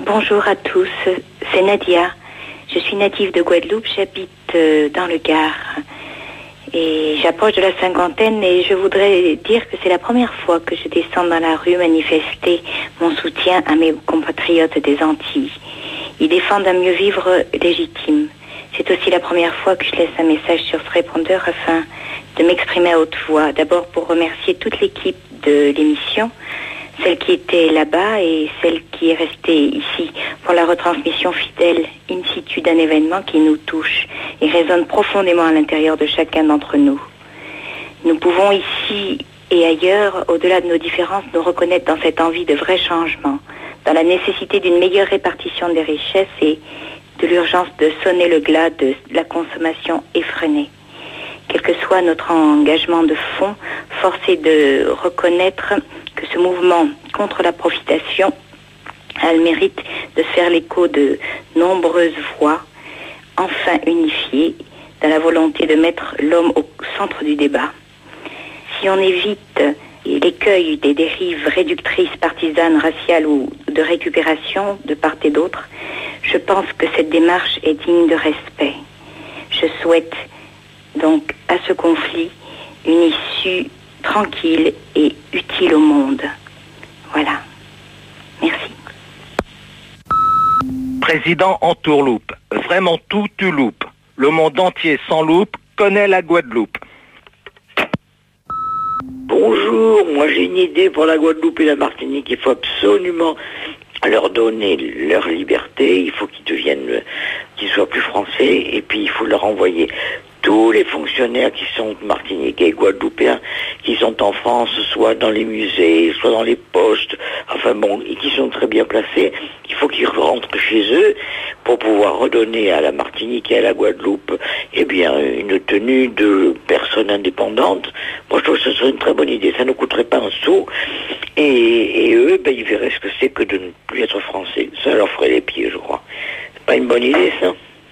Bonjour à tous, c'est Nadia. Je suis native de Guadeloupe, j'habite dans le Gard. Et j'approche de la cinquantaine et je voudrais dire que c'est la première fois que je descends dans la rue manifester mon soutien à mes compatriotes des Antilles. Ils défendent un mieux vivre légitime. C'est aussi la première fois que je laisse un message sur ce répondeur afin de m'exprimer à haute voix. D'abord pour remercier toute l'équipe de l'émission, celle qui était là-bas et celle qui est restée ici pour la retransmission fidèle in situ d'un événement qui nous touche et résonne profondément à l'intérieur de chacun d'entre nous. Nous pouvons ici et ailleurs, au-delà de nos différences, nous reconnaître dans cette envie de vrai changement, dans la nécessité d'une meilleure répartition des richesses et de l'urgence de sonner le glas de la consommation effrénée. Quel que soit notre engagement de fond, force est de reconnaître que ce mouvement contre la profitation a le mérite de faire l'écho de nombreuses voix, enfin unifiées, dans la volonté de mettre l'homme au centre du débat. Si on évite l'écueil des dérives réductrices, partisanes, raciales ou de récupération de part et d'autre, je pense que cette démarche est digne de respect. Je souhaite donc à ce conflit une issue tranquille et utile au monde. Voilà. Merci. Président entourloupe. Vraiment tout tu loupes. Le monde entier sans loupe connaît la Guadeloupe. Bonjour, moi j'ai une idée pour la Guadeloupe et la Martinique. Il faut absolument leur donner leur liberté. Il faut qu'ils soient plus français. Et puis il faut leur envoyer tous les fonctionnaires qui sont martiniquais et guadeloupéens, qui sont en France, soit dans les musées, soit dans les postes, enfin bon, et qui sont très bien placés, il faut qu'ils rentrent chez eux pour pouvoir redonner à la Martinique et à la Guadeloupe, eh bien, une tenue de personnes indépendantes. Moi, je trouve que ce serait une très bonne idée. Ça ne coûterait pas un sou. Et eux, ben, ils verraient ce que c'est que de ne plus être français. Ça leur ferait les pieds, je crois. C'est pas une bonne idée, ça?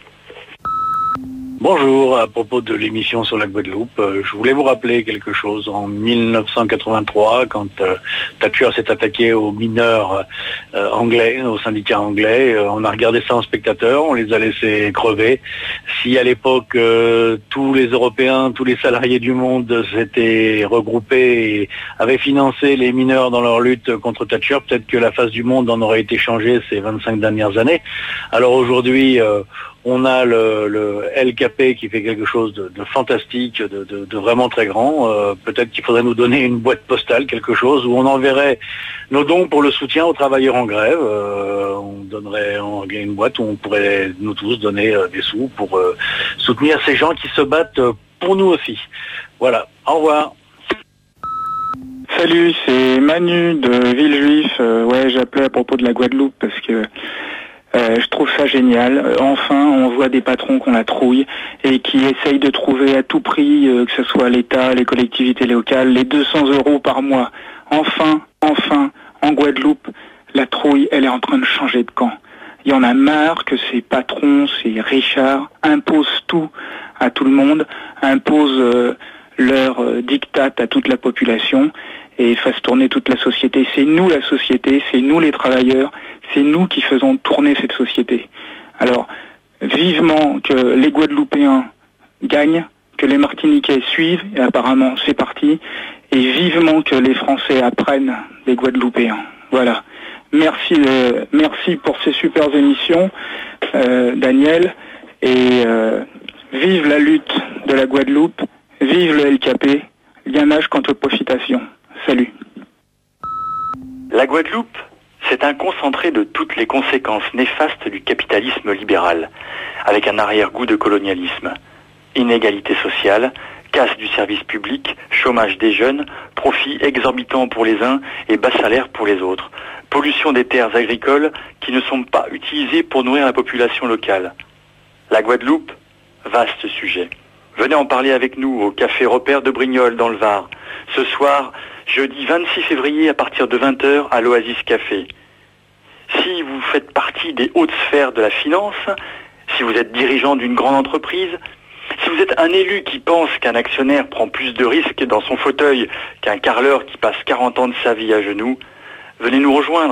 Bonjour, à propos de l'émission sur la Guadeloupe, je voulais vous rappeler quelque chose. En 1983, quand Thatcher s'est attaqué aux mineurs anglais, aux syndicats anglais, on a regardé ça en spectateur, on les a laissés crever. Si à l'époque tous les Européens, tous les salariés du monde s'étaient regroupés et avaient financé les mineurs dans leur lutte contre Thatcher, peut-être que la face du monde en aurait été changée ces 25 dernières années. Alors aujourd'hui, on a le LKP qui fait quelque chose de fantastique, de vraiment très grand. Peut-être qu'il faudrait nous donner une boîte postale, quelque chose, où on enverrait nos dons pour le soutien aux travailleurs en grève. On donnerait une boîte où on pourrait nous tous donner des sous pour soutenir ces gens qui se battent pour nous aussi. Voilà, au revoir. Salut, c'est Manu de Villejuif. Ouais, j'appelais à propos de la Guadeloupe parce que je trouve ça génial. Enfin, on voit des patrons qu'on la trouille et qui essayent de trouver à tout prix, que ce soit l'État, les collectivités locales, les 200 € par mois. Enfin, en Guadeloupe, la trouille, elle est en train de changer de camp. Il y en a marre que ces patrons, ces richards, imposent tout à tout le monde, imposent leur diktat à toute la population et fassent tourner toute la société. C'est nous la société, c'est nous les travailleurs, c'est nous qui faisons tourner cette société. Alors, vivement que les Guadeloupéens gagnent, que les Martiniquais suivent, et apparemment c'est parti, et vivement que les Français apprennent des Guadeloupéens. Voilà. Merci pour ces super émissions, Daniel, et vive la lutte de la Guadeloupe, vive le LKP, lianage contre profitation. Salut. La Guadeloupe, c'est un concentré de toutes les conséquences néfastes du capitalisme libéral, avec un arrière-goût de colonialisme. Inégalité sociale, casse du service public, chômage des jeunes, profits exorbitants pour les uns et bas salaires pour les autres, pollution des terres agricoles qui ne sont pas utilisées pour nourrir la population locale. La Guadeloupe, vaste sujet. Venez en parler avec nous au Café Repère de Brignoles dans le Var, ce soir, jeudi 26 février à partir de 20h à l'Oasis Café. Si vous faites partie des hautes sphères de la finance, si vous êtes dirigeant d'une grande entreprise, si vous êtes un élu qui pense qu'un actionnaire prend plus de risques dans son fauteuil qu'un carreleur qui passe 40 ans de sa vie à genoux, venez nous rejoindre.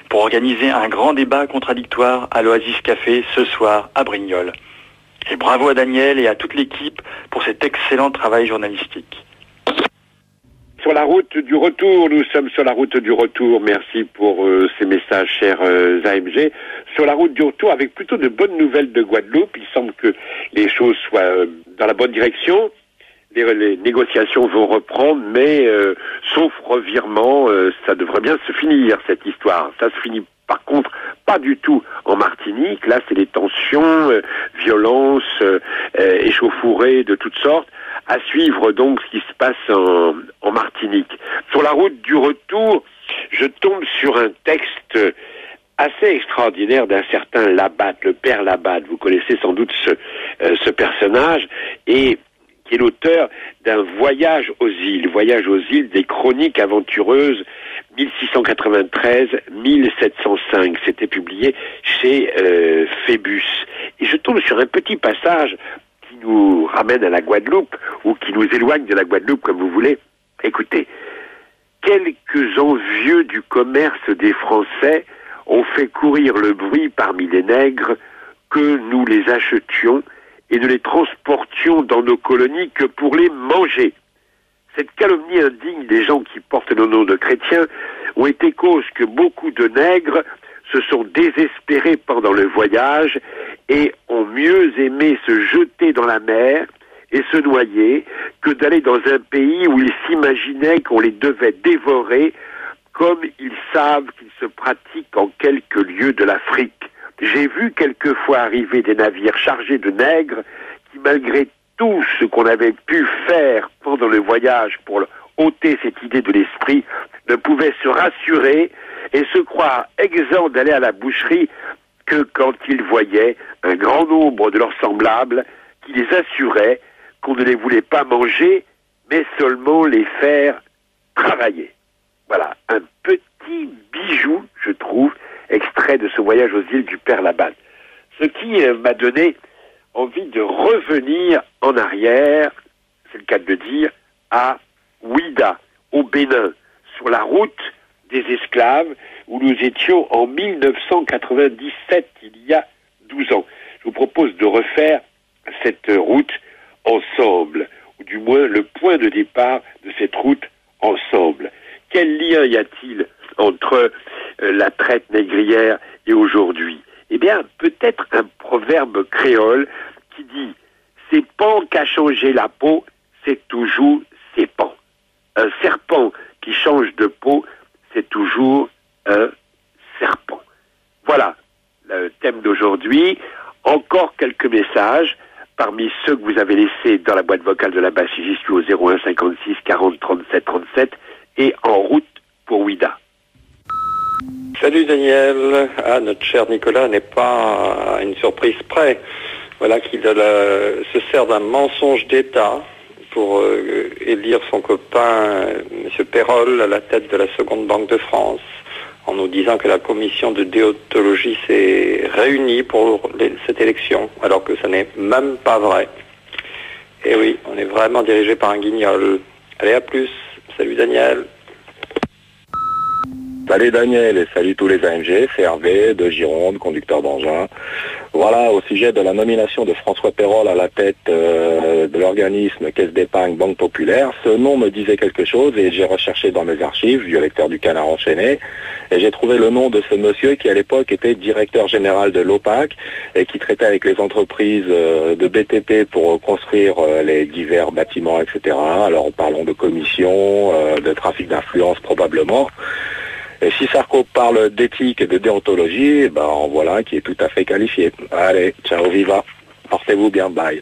pour organiser un grand débat contradictoire à l'Oasis Café ce soir à Brignoles. Et bravo à Daniel et à toute l'équipe pour cet excellent travail journalistique. Sur la route du retour, nous sommes sur la route du retour. Merci pour ces messages, chers AMG. Sur la route du retour, avec plutôt de bonnes nouvelles de Guadeloupe. Il semble que les choses soient dans la bonne direction. Les négociations vont reprendre, mais sauf revirement, ça devrait bien se finir, cette histoire. Ça se finit par contre pas du tout en Martinique. Là, c'est des tensions, violences, échauffourées de toutes sortes. À suivre donc ce qui se passe en Martinique. Sur la route du retour, je tombe sur un texte assez extraordinaire d'un certain Labatt, le père Labatt. Vous connaissez sans doute ce personnage, et qui est l'auteur d'un voyage aux îles des chroniques aventureuses 1693-1705. C'était publié chez Phébus. Et je tombe sur un petit passage qui nous ramène à la Guadeloupe, ou qui nous éloigne de la Guadeloupe, comme vous voulez. Écoutez, quelques envieux du commerce des Français ont fait courir le bruit parmi les nègres que nous les achetions et ne les transportions dans nos colonies que pour les manger. Cette calomnie indigne des gens qui portent le nom de chrétiens ont été cause que beaucoup de nègres se sont désespérés pendant le voyage et ont mieux aimé se jeter dans la mer et se noyer que d'aller dans un pays où ils s'imaginaient qu'on les devait dévorer, comme ils savent qu'il se pratique en quelques lieux de l'Afrique. J'ai vu quelquefois arriver des navires chargés de nègres qui, malgré tout ce qu'on avait pu faire pendant le voyage pour ôter cette idée de l'esprit, ne pouvaient se rassurer et se croire exempts d'aller à la boucherie que quand ils voyaient un grand nombre de leurs semblables qui les assuraient qu'on ne les voulait pas manger, mais seulement les faire travailler. Voilà, un petit bijou, je trouve, extrait de ce voyage aux îles du Père Labatt. Ce qui m'a donné envie de revenir en arrière, c'est le cas de le dire, à Ouida, au Bénin, sur la route des esclaves, où nous étions en 1997, il y a 12 ans. Je vous propose de refaire cette route ensemble, ou du moins le point de départ de cette route ensemble. Quel lien y a-t-il entre la traite négrière et aujourd'hui? Eh bien, peut-être un proverbe créole qui dit « C'est pan qu'a changé la peau, c'est toujours ses pans ». Un serpent qui change de peau, c'est toujours un serpent. Voilà le thème d'aujourd'hui. Encore quelques messages parmi ceux que vous avez laissés dans la boîte vocale de la basse. J'y suis au 01 56 40 37 37 et en route pour Ouida. Salut Daniel. Ah, notre cher Nicolas n'est pas à une surprise près. Voilà qu'il se sert d'un mensonge d'État pour élire son copain M. Perrol à la tête de la seconde Banque de France, en nous disant que la commission de déontologie s'est réunie pour cette élection, alors que ça n'est même pas vrai. Et oui, on est vraiment dirigé par un guignol. Allez, à plus. Salut Daniel. Salut Daniel et salut tous les AMG, c'est Hervé de Gironde, conducteur d'engin. Voilà, au sujet de la nomination de François Perrol à la tête de l'organisme Caisse d'épargne Banque Populaire, ce nom me disait quelque chose et j'ai recherché dans mes archives, vieux lecteur du Canard enchaîné, et j'ai trouvé le nom de ce monsieur qui à l'époque était directeur général de l'OPAC et qui traitait avec les entreprises de BTP pour construire les divers bâtiments, etc. Alors parlons de commission, de trafic d'influence probablement. Et si Sarko parle d'éthique et de déontologie, ben en voilà un qui est tout à fait qualifié. Allez, ciao, viva. Portez-vous bien, bye.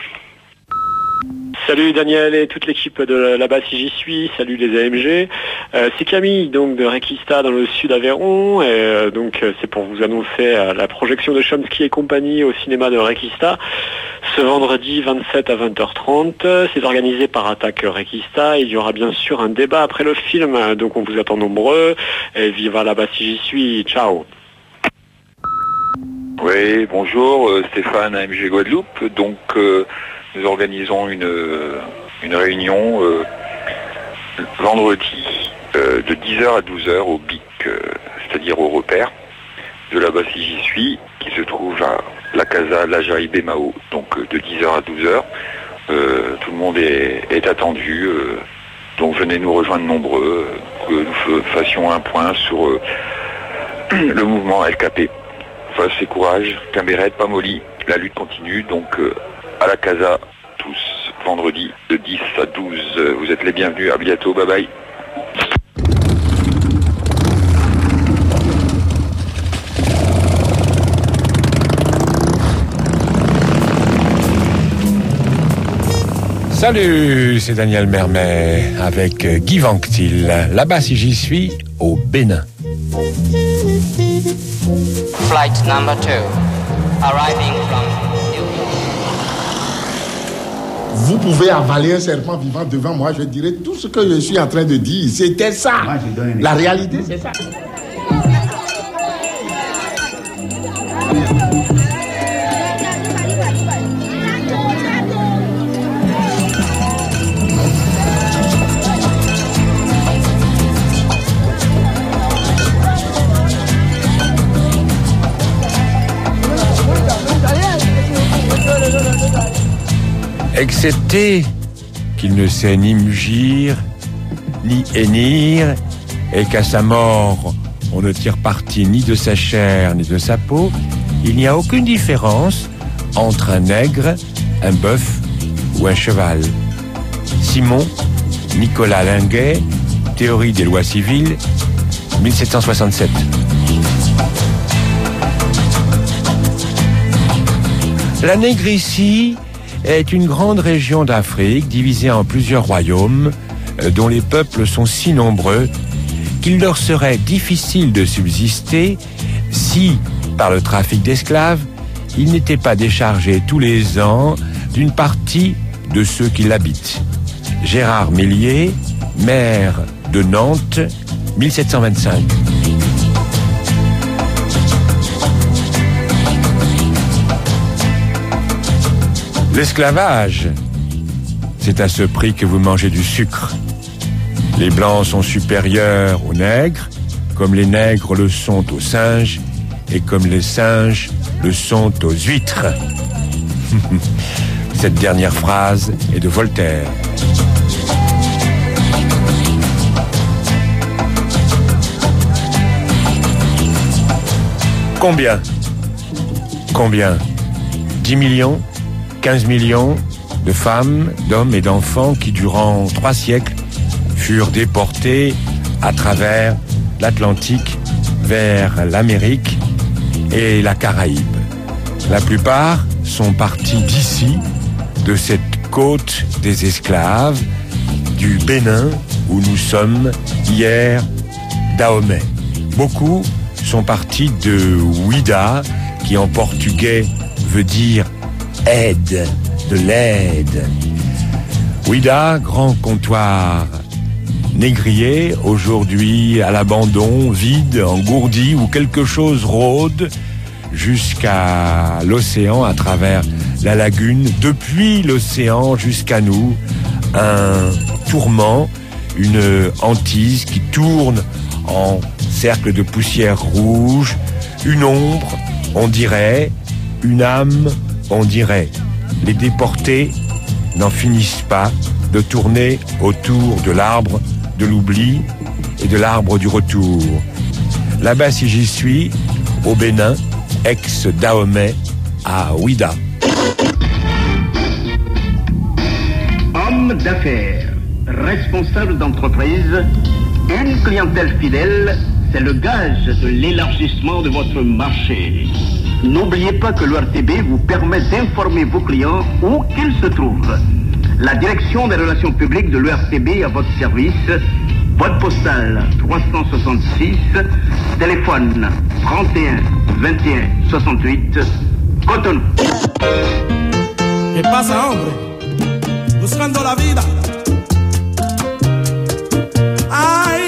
Salut Daniel et toute l'équipe de là-bas si j'y suis, salut les AMG. C'est Camille donc de Requista dans le sud Aveyron et donc c'est pour vous annoncer la projection de Chomsky et compagnie au cinéma de Requista ce vendredi 27 à 20h30. C'est organisé par Attaque Requista. Il y aura bien sûr un débat après le film, donc on vous attend nombreux et viva là-bas si j'y suis, ciao. Oui, bonjour, Stéphane AMG Guadeloupe. Donc nous organisons une réunion vendredi de 10h à 12h au BIC, c'est-à-dire au repère de là-bas si j'y suis, qui se trouve à la Casa La Jaïbe Mao, donc de 10h à 12h. Tout le monde est attendu, donc venez nous rejoindre nombreux, que nous fassions un point sur le mouvement LKP. Face et courage, Quimbéret, pas molly, la lutte continue, donc à la Casa, tous, vendredi de 10 à 12. Vous êtes les bienvenus, à bientôt, bye bye. Salut, c'est Daniel Mermet avec Guy Vanctil. Là-bas, si j'y suis, au Bénin. Flight number 2, arriving from New York. Vous pouvez avaler un serpent vivant devant moi, je dirais tout ce que je suis en train de dire. C'était ça. La réalité, c'est ça. Excepté qu'il ne sait ni mugir, ni hennir, et qu'à sa mort, on ne tire parti ni de sa chair, ni de sa peau, il n'y a aucune différence entre un nègre, un bœuf ou un cheval. Simon Nicolas Linguet, Théorie des lois civiles, 1767. La Négricie est une grande région d'Afrique divisée en plusieurs royaumes dont les peuples sont si nombreux qu'il leur serait difficile de subsister si, par le trafic d'esclaves, ils n'étaient pas déchargés tous les ans d'une partie de ceux qui l'habitent. Gérard Mélier, maire de Nantes, 1725. L'esclavage, c'est à ce prix que vous mangez du sucre. Les Blancs sont supérieurs aux nègres, comme les nègres le sont aux singes, et comme les singes le sont aux huîtres. Cette dernière phrase est de Voltaire. Combien 10 millions 15 millions de femmes, d'hommes et d'enfants qui, durant 3 siècles, furent déportés à travers l'Atlantique vers l'Amérique et la Caraïbe. La plupart sont partis d'ici, de cette côte des esclaves, du Bénin, où nous sommes hier, Dahomey. Beaucoup sont partis de Ouida, qui en portugais veut dire aide, de l'aide. Ouida, grand comptoir négrier, aujourd'hui à l'abandon, vide, engourdi, où quelque chose rôde jusqu'à l'océan, à travers la lagune, depuis l'océan jusqu'à nous, un tourment, une hantise qui tourne en cercle de poussière rouge, une ombre, on dirait, une âme, on dirait. Les déportés n'en finissent pas de tourner autour de l'arbre de l'oubli et de l'arbre du retour. Là-bas, si j'y suis, au Bénin, ex-Dahomey, à Ouida. Homme d'affaires, responsable d'entreprise, une clientèle fidèle, c'est le gage de l'élargissement de votre marché. N'oubliez pas que l'ORTB vous permet d'informer vos clients où qu'ils se trouvent. La direction des relations publiques de l'ORTB à votre service. Boîte postale 366, téléphone 31 21 68, Cotonou. ¿Qué pasa, hombre? Buscando la vida. Ay.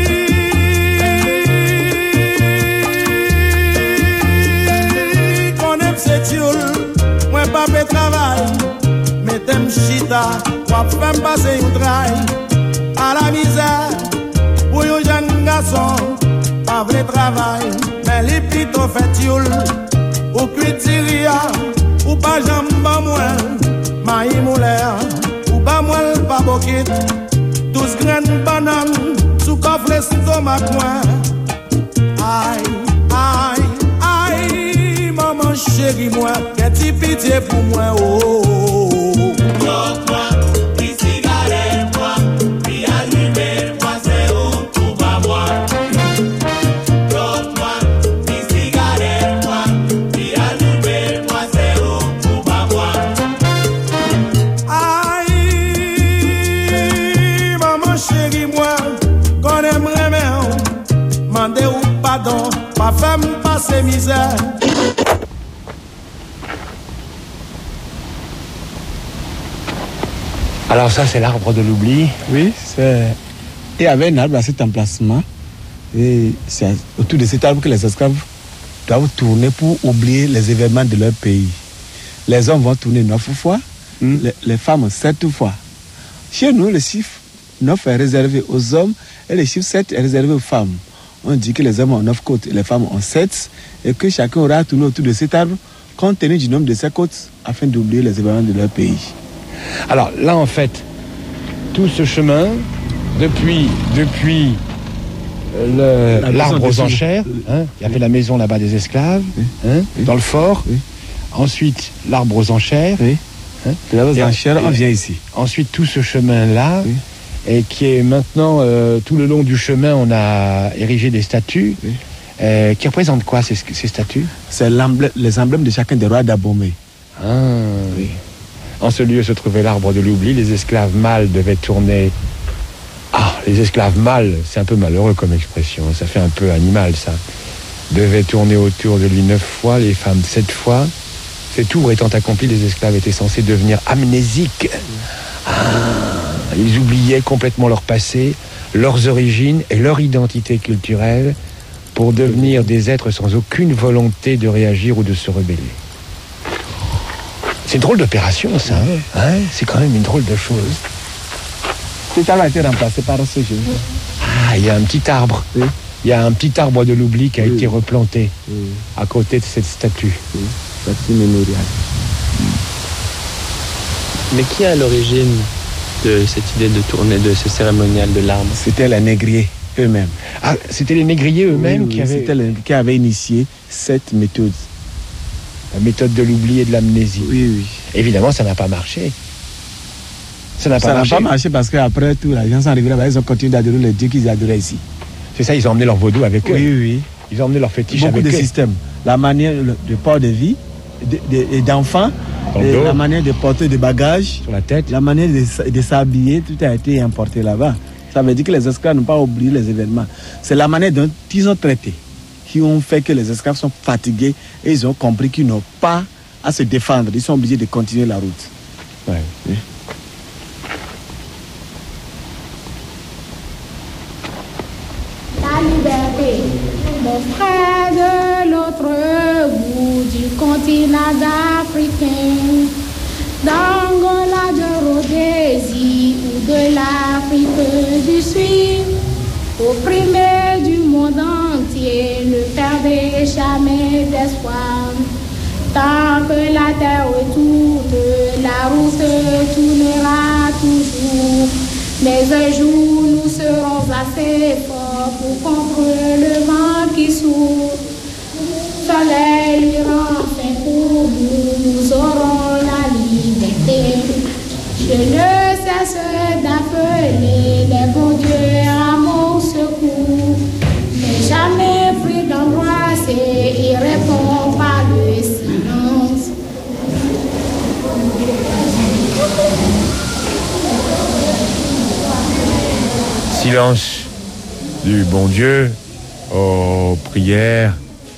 Moi pas fait travail, mettez m'chita, moi femme passer une traille à la misère, pour un jeune garçon, pas vrai travail, mais les plutôt fait youl. Ou cuitiria, ou pas jambon moins, maïs moulaire, ou pas moins pas bokit. 12 graines bananes, sous coffre l'estomac moins. Aïe, aïe, aïe, maman chérie moi, qu'est-ce pitié pour moi, oh, oh, oh. Moi, puis cigarette, moi, puis allumer, moi c'est où tout va moi. Moi, puis cigarette, moi, puis allumer, moi c'est où tout va moi. Aïe, maman chérie moi, qu'on aimerait bien, mandez ou pardon, pas femme passer misère. Alors ça, c'est l'arbre de l'oubli. Oui, c'est... Il y avait un arbre à cet emplacement. Et c'est autour de cet arbre que les esclaves doivent tourner pour oublier les événements de leur pays. Les hommes vont tourner 9 fois, les femmes 7 fois. Chez nous, le chiffre 9 est réservé aux hommes et le chiffre 7 est réservé aux femmes. On dit que les hommes ont 9 côtes et les femmes ont 7 et que chacun aura tourné autour de cet arbre compte tenu du nombre de ses côtes afin d'oublier les événements de leur pays. Alors là, en fait, tout ce chemin, depuis l'arbre aux enchères, hein, il y avait la maison là-bas des esclaves, hein, dans le fort. Ensuite, l'arbre aux enchères. Hein, l'arbre aux enchères, on vient ici. Ensuite, tout ce chemin-là, et qui est maintenant, tout le long du chemin, on a érigé des statues. Qui représentent quoi, ces statues? C'est les emblèmes de chacun des rois d'Abomey. Ah, oui. En ce lieu se trouvait l'arbre de l'oubli. Les esclaves mâles devaient tourner... Ah, les esclaves mâles, c'est un peu malheureux comme expression. Ça fait un peu animal, ça. Devaient tourner autour de lui 9 fois, les femmes 7 fois. Ces tours étant accomplis, les esclaves étaient censés devenir amnésiques. Ah, ils oubliaient complètement leur passé, leurs origines et leur identité culturelle pour devenir des êtres sans aucune volonté de réagir ou de se rebeller. C'est une drôle d'opération, ça. Hein, c'est quand même une drôle de chose. Cet arbre a été remplacé par ce jeu. Ah, il y a un petit arbre. Oui. Il y a un petit arbre de l'oubli qui a été replanté à côté de cette statue. Statue mémoriale. Mais qui est à l'origine de cette idée de tournée de ce cérémonial de l'arbre? C'était les négriers eux-mêmes. Ah, c'était les négriers eux-mêmes qui avaient initié cette méthode. La méthode de l'oubli et de l'amnésie. Oui. Évidemment, ça n'a pas marché. Ça n'a pas marché parce qu'après tout, les gens sont arrivés là-bas, ils ont continué d'adorer les dieux qu'ils adoraient ici. C'est ça, ils ont emmené leur vaudou avec eux. Oui. Ils ont emmené leur fétiche avec eux. Beaucoup de systèmes. La manière de port de vie, d'enfants, la manière de porter des bagages, sur la tête, la manière de s'habiller, tout a été importé là-bas. Ça veut dire que les esclaves n'ont pas oublié les événements. C'est la manière dont ils ont traité qui ont fait que les esclaves sont fatigués et ils ont compris qu'ils n'ont pas à se défendre. Ils sont obligés de continuer la route. Ouais. Oui. La liberté, mon frère de l'autre bout du continent africain, d'Angola, de Rhodésie ou de l'Afrique du Sud, opprimé du monde entier, ne perdez jamais d'espoir. Tant que la terre tourne, la route tournera toujours. Mais un jour nous serons assez forts pour contre le vent qui souffle. Soleil ira enfin pour nous, nous aurons la liberté. Je ne cesse d'appeler les bons dieux à mon secours. Mais jamais pris d'embrasser et répond par le silence. Silence du bon Dieu aux prières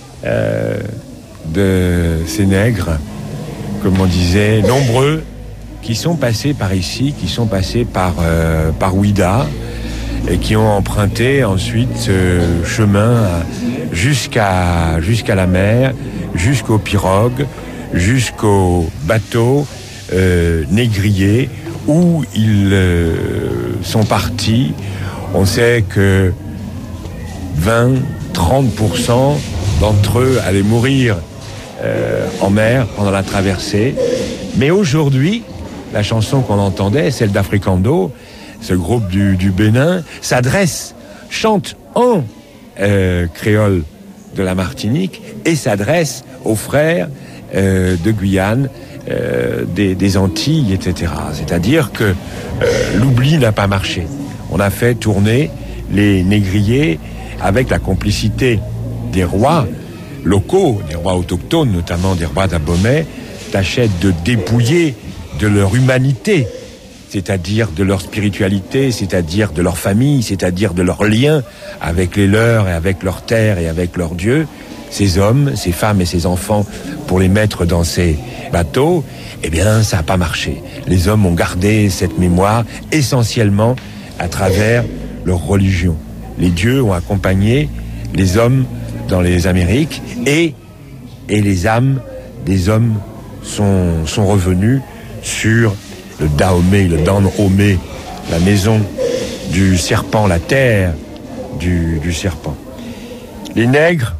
de ces nègres, comme on disait, nombreux, qui sont passés par ici, qui sont passés par Ouida, et qui ont emprunté ensuite ce chemin jusqu'à la mer, jusqu'aux pirogues, jusqu'aux bateaux négriers, où ils sont partis. On sait que 20, 30% d'entre eux allaient mourir en mer pendant la traversée. Mais aujourd'hui, la chanson qu'on entendait, celle d'Africando, ce groupe du Bénin, chante en créole de la Martinique et s'adresse aux frères de Guyane, des Antilles, etc. C'est-à-dire que l'oubli n'a pas marché. On a fait tourner les négriers avec la complicité des rois locaux, des rois autochtones, notamment des rois d'Abomey, tâchaient de dépouiller de leur humanité, c'est-à-dire de leur spiritualité, c'est-à-dire de leur famille, c'est-à-dire de leur lien avec les leurs et avec leur terre et avec leur Dieu, ces hommes, ces femmes et ces enfants, pour les mettre dans ces bateaux. Eh bien, ça n'a pas marché. Les hommes ont gardé cette mémoire essentiellement à travers leur religion. Les dieux ont accompagné les hommes dans les Amériques et les âmes des hommes sont revenues sur le Dahomey, le Dahomey, la maison du serpent, la terre du serpent. Les nègres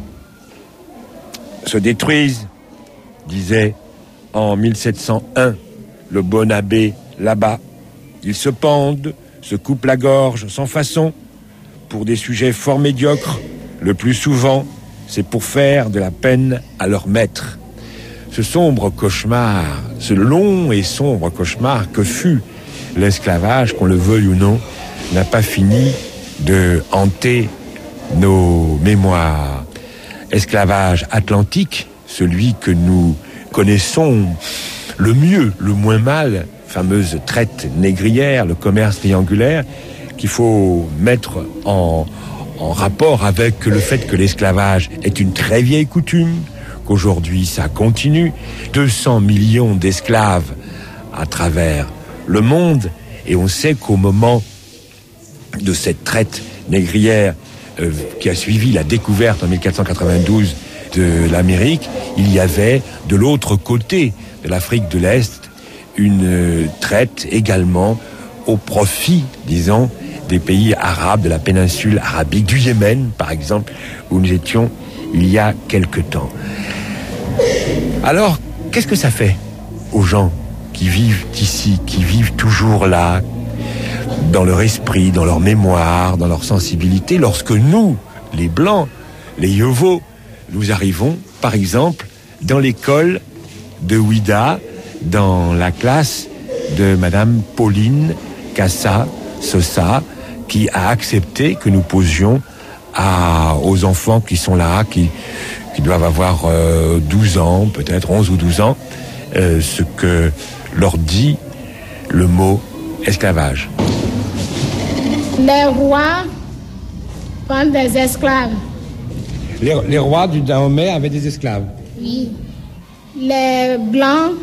se détruisent, disait en 1701 le bon abbé là-bas. Ils se pendent, se coupent la gorge sans façon, pour des sujets fort médiocres. Le plus souvent, c'est pour faire de la peine à leur maître. Ce sombre cauchemar, ce long et sombre cauchemar que fut l'esclavage, qu'on le veuille ou non, n'a pas fini de hanter nos mémoires. Esclavage atlantique, celui que nous connaissons le mieux, le moins mal, fameuse traite négrière, le commerce triangulaire, qu'il faut mettre en rapport avec le fait que l'esclavage est une très vieille coutume, qu'aujourd'hui ça continue, 200 millions d'esclaves à travers le monde, et on sait qu'au moment de cette traite négrière qui a suivi la découverte en 1492 de l'Amérique, il y avait de l'autre côté de l'Afrique de l'Est une traite également au profit, disons, des pays arabes, de la péninsule arabique, du Yémen, par exemple, où nous étions il y a quelque temps. Alors, qu'est-ce que ça fait aux gens qui vivent ici, qui vivent toujours là, dans leur esprit, dans leur mémoire, dans leur sensibilité, lorsque nous, les Blancs, les Yovos, nous arrivons, par exemple, dans l'école de Ouida, dans la classe de Madame Pauline Cassa Sosa, qui a accepté que nous posions aux enfants qui sont là, qui doivent avoir 12 ans, peut-être 11 ou 12 ans, ce que leur dit le mot esclavage. Les rois vendent des esclaves. Les rois du Dahomey avaient des esclaves. Oui. Les Blancs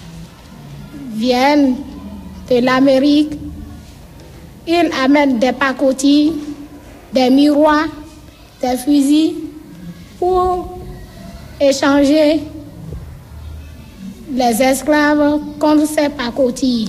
viennent de l'Amérique. Ils amènent des pacotilles, des miroirs, des fusils pour échanger les esclaves contre ces pacotilles.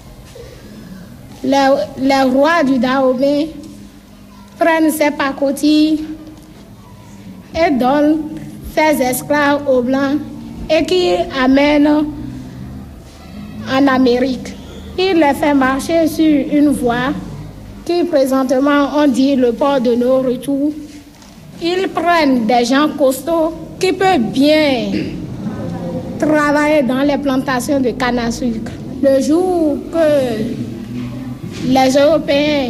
Les rois du Dahomey prennent ces pacotilles et donnent ces esclaves aux Blancs et qui amènent en Amérique. Il les fait marcher sur une voie qui présentement on dit le port de nos retours. Ils prennent des gens costauds qui peuvent bien travailler dans les plantations de canne à sucre. Le jour que les Européens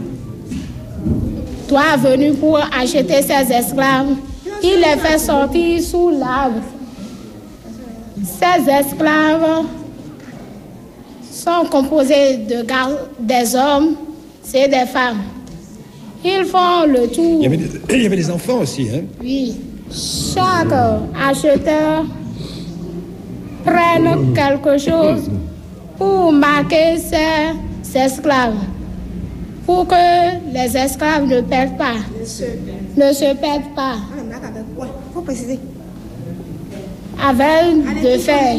doivent venir pour acheter ces esclaves, il les fait sortir sous l'arbre. Ces esclaves sont composés des hommes et des femmes. Ils font le tour. Il y avait des enfants aussi, hein? Oui. Chaque acheteur prend quelque chose pour marquer ses esclaves, pour que les esclaves ne perdent pas. Ne se perdent pas. Faut préciser. Avec de fer.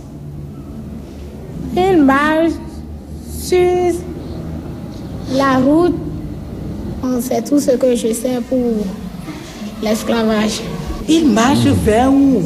Ils marchent sur la route. C'est tout ce que je sais pour l'esclavage. Il marche vers où?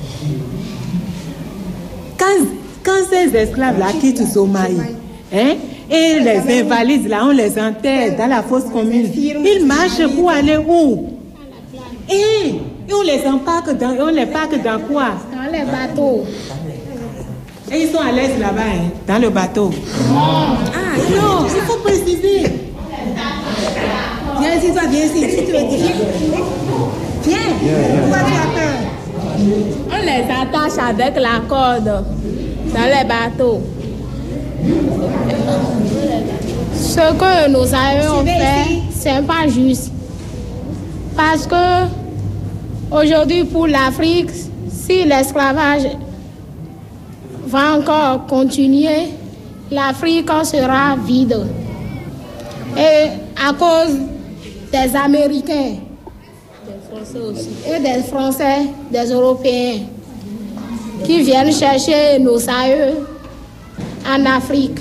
Quand ces esclaves-là quittent Somaï, hein, et les invalides, là, on les enterre dans la fosse commune, ils marchent pour aller où? Et on les embarque on les parque dans quoi? Dans les bateaux. Et ils sont à l'aise là-bas, hein, dans le bateau. Ah non, il faut préciser. Viens ici, toi, viens ici. Si tu veux dire, viens. Pourquoi tu as peur? On les attache avec la corde dans les bateaux. Ce que nous avons fait, c'est pas juste. Parce que aujourd'hui, pour l'Afrique, si l'esclavage va encore continuer, l'Afrique sera vide. Et à cause des Américains, et des Français, des Européens, qui viennent chercher nos aïeux en Afrique.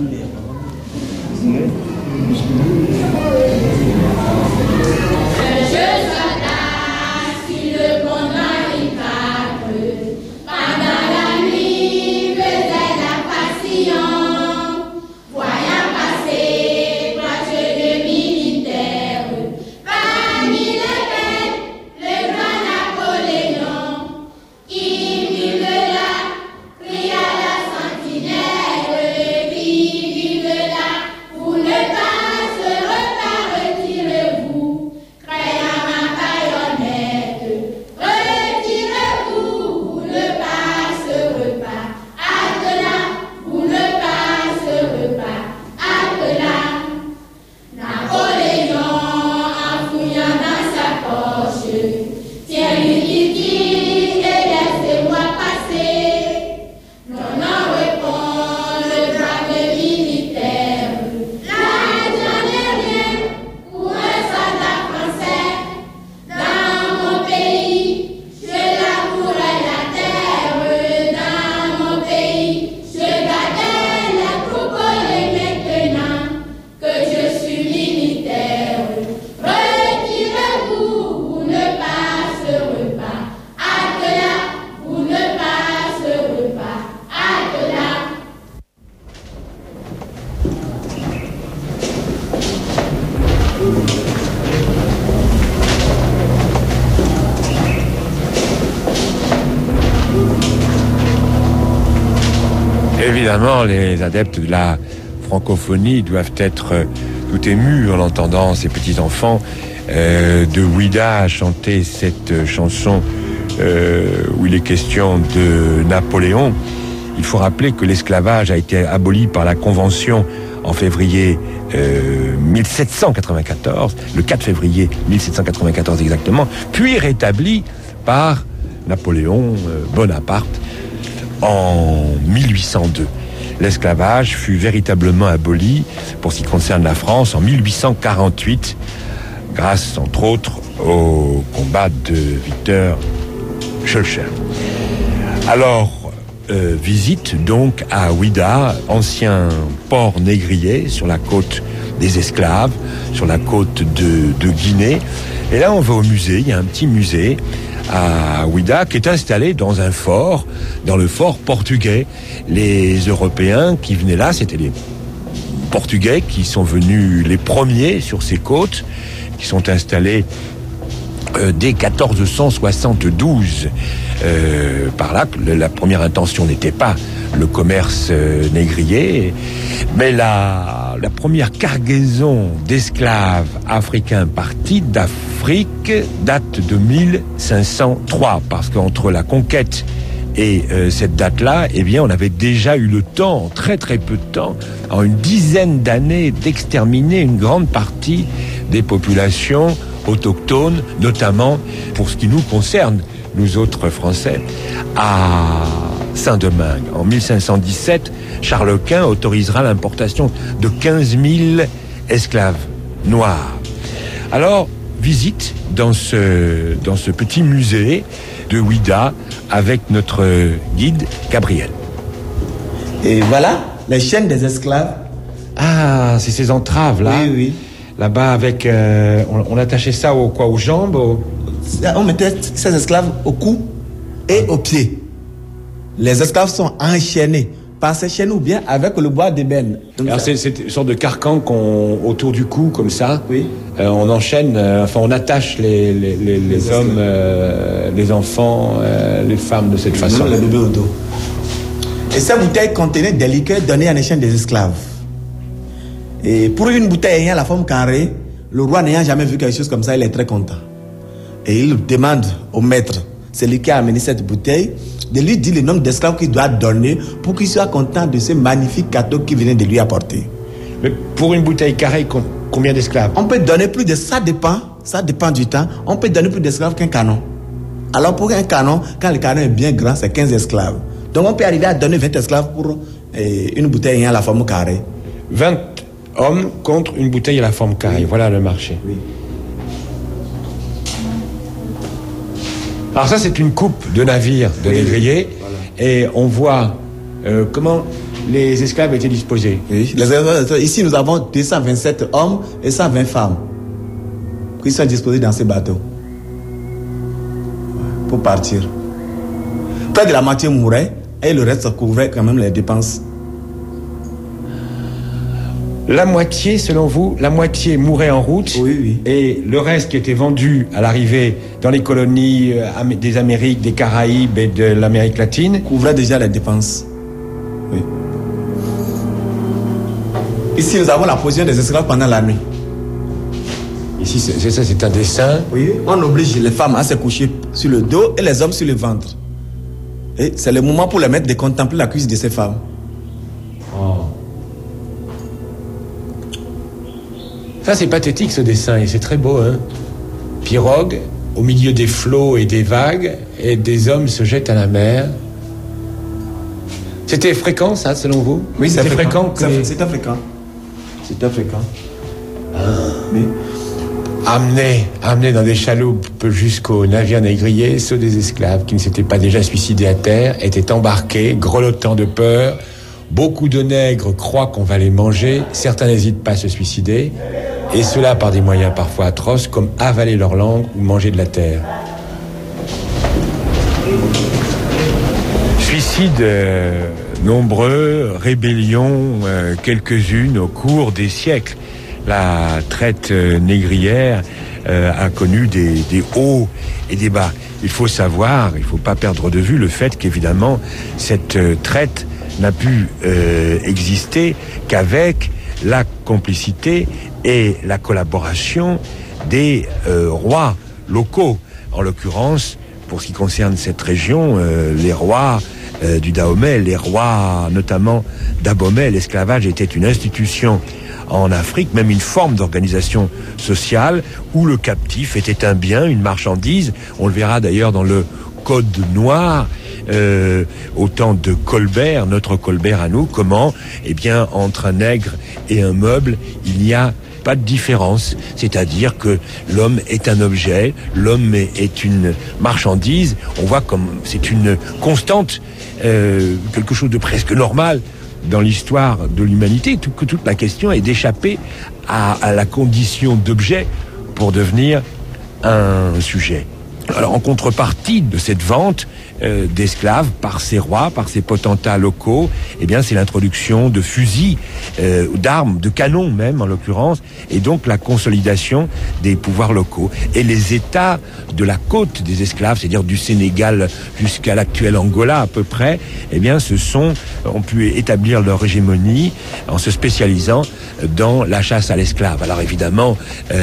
Évidemment, les adeptes de la francophonie doivent être tout émus en entendant ces petits-enfants de Ouida chanter cette chanson où il est question de Napoléon. Il faut rappeler que l'esclavage a été aboli par la Convention en février 1794, le 4 février 1794 exactement, puis rétabli par Napoléon Bonaparte en 1802. L'esclavage fut véritablement aboli, pour ce qui concerne la France, en 1848, grâce, entre autres, au combat de Victor Schœlcher. Alors, visite donc à Ouida, ancien port négrier sur la côte des esclaves, sur la côte de Guinée. Et là, on va au musée, il y a un petit musée à Ouida, qui est installé dans un fort, dans le fort portugais. Les Européens qui venaient là, c'était les Portugais qui sont venus les premiers sur ces côtes, qui sont installés dès 1472. Par là, la première intention n'était pas le commerce négrier, mais la première cargaison d'esclaves africains partis d'Afrique date de 1503, parce qu'entre la conquête et cette date-là, eh bien, on avait déjà eu le temps, en très très peu de temps, en une dizaine d'années, d'exterminer une grande partie des populations autochtones, notamment pour ce qui nous concerne, nous autres Français, à Saint-Domingue. En 1517, Charles Quint autorisera l'importation de 15 000 esclaves noirs. Alors, visite dans ce petit musée de Ouida avec notre guide Gabriel. Et voilà, les chaînes des esclaves. Ah, c'est ces entraves là. Oui, oui. Là-bas avec, on attachait ça aux jambes. On mettait ces esclaves au cou et aux pieds. Les esclaves sont enchaînés par ces chaînes ou bien avec le bois d'ébène. Alors c'est une sorte de carcan autour du cou comme ça. Oui. On enchaîne, on attache les hommes, les enfants, les femmes de cette façon. Les bébés au dos. Et ces bouteilles contenaient des liqueurs données en échange des esclaves. Et pour une bouteille ayant la forme carrée, le roi n'ayant jamais vu quelque chose comme ça, il est très content. Et il demande au maître, celui qui a amené cette bouteille, de lui dire le nombre d'esclaves qu'il doit donner pour qu'il soit content de ce magnifique cadeau qu'il venait de lui apporter. Mais pour une bouteille carrée, combien d'esclaves? On peut donner plus de... Ça dépend du temps. On peut donner plus d'esclaves qu'un canon. Alors pour un canon, quand le canon est bien grand, c'est 15 esclaves. Donc on peut arriver à donner 20 esclaves pour une bouteille ayant la forme carrée. 20 hommes contre une bouteille à la forme carrée. Oui. Voilà le marché. Oui. Alors ça, c'est une coupe de navire de négrier. Voilà. Et on voit comment les esclaves étaient disposés. Oui. Ici, nous avons 227 hommes et 120 femmes qui sont disposés dans ces bateaux pour partir. Près de la moitié mourait et le reste couvrait quand même les dépenses. La moitié, selon vous, la moitié mourait en route. Oui. Et le reste qui était vendu à l'arrivée dans les colonies des Amériques, des Caraïbes et de l'Amérique latine couvrait déjà les dépenses. Oui. Ici, nous avons la position des esclaves pendant la nuit. Ici, c'est un dessin. Oui, on oblige les femmes à se coucher sur le dos et les hommes sur le ventre. Et c'est le moment pour les maîtres de contempler la cuisse de ces femmes. Oh. Ça, c'est pathétique, ce dessin, et c'est très beau, hein. Pirogue, au milieu des flots et des vagues, et des hommes se jettent à la mer. C'était fréquent, ça, selon vous? Oui, c'est fréquent. C'était fréquent. C'était fréquent. Oui. Amenés dans des chaloupes jusqu'au navire négrier, ceux des esclaves qui ne s'étaient pas déjà suicidés à terre étaient embarqués, grelottant de peur. Beaucoup de nègres croient qu'on va les manger, certains n'hésitent pas à se suicider, et cela par des moyens parfois atroces, comme avaler leur langue ou manger de la terre. Suicides nombreux, rébellions quelques-unes au cours des siècles. La traite négrière a connu des hauts et des bas. Il faut savoir, il ne faut pas perdre de vue le fait qu'évidemment cette traite n'a pu exister qu'avec la complicité et la collaboration des rois locaux. En l'occurrence, pour ce qui concerne cette région, les rois du Dahomey, les rois notamment d'Abomey, l'esclavage était une institution en Afrique, même une forme d'organisation sociale où le captif était un bien, une marchandise. On le verra d'ailleurs dans le Code noir, au temps de Colbert, notre Colbert à nous, comment, entre un nègre et un meuble, il n'y a pas de différence. C'est-à-dire que l'homme est un objet, l'homme est une marchandise. On voit comme c'est une constante, quelque chose de presque normal dans l'histoire de l'humanité, que toute la question est d'échapper à la condition d'objet pour devenir un sujet. Alors en contrepartie de cette vente d'esclaves par ces rois, par ces potentats locaux, c'est l'introduction de fusils, d'armes, de canons même en l'occurrence, et donc la consolidation des pouvoirs locaux. Et les États de la côte des esclaves, c'est-à-dire du Sénégal jusqu'à l'actuel Angola à peu près, ont pu établir leur hégémonie en se spécialisant dans la chasse à l'esclave. Alors évidemment,